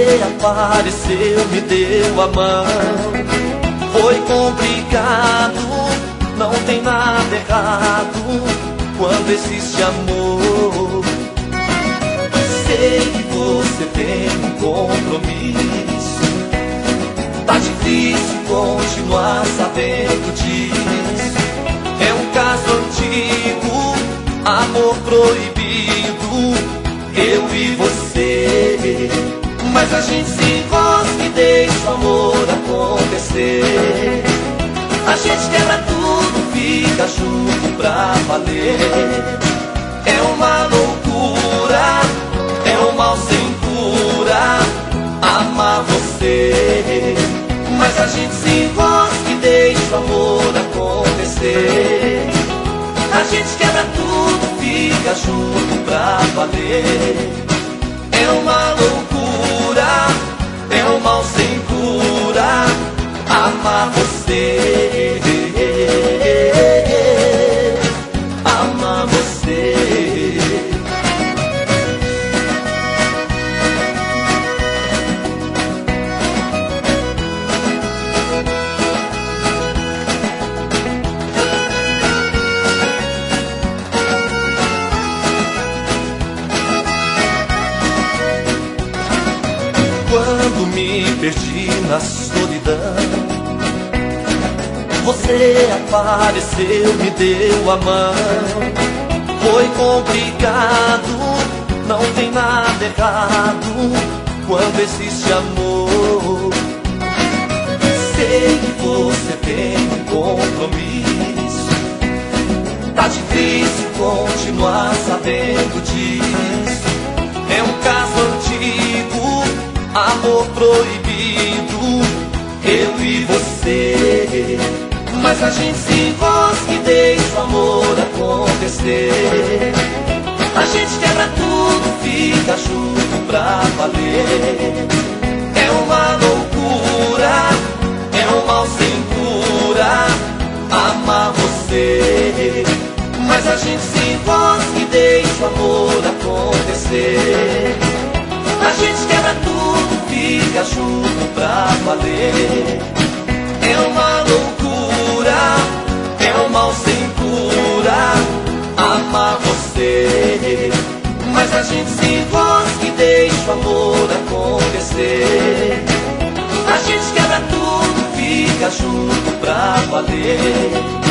Você apareceu, me deu a mão. Foi complicado, não tem nada errado quando existe amor. Sei que você tem um compromisso, tá difícil continuar sabendo disso. É um caso antigo, amor proibido, eu e você. Mas a gente se enrosca e deixa o amor acontecer. A gente quebra tudo, fica junto pra valer. É uma loucura, é um mal sem cura amar você. Mas a gente se enrosca e deixa o amor acontecer. A gente quebra tudo, fica junto pra valer. É uma loucura, é um mal sem cura amar você. Amar você. Quando me perdi na solidão, você apareceu, me deu a mão. Foi complicado, não tem nada errado quando existe amor. Sei que você tem um compromisso, tá difícil continuar sabendo disso. É um caso antigo, amor proibido, eu e você. Mas a gente se enrosca e deixa o amor acontecer. A gente quebra tudo, fica junto pra valer. É uma loucura, é um mal sem cura amar você. Mas a gente se enrosca e deixa o amor acontecer. A gente quebra tudo, fica junto pra valer. É uma loucura, é um mal sem cura amar você. Mas a gente se enrosca e deixa o amor acontecer. A gente quebra tudo, fica junto pra valer.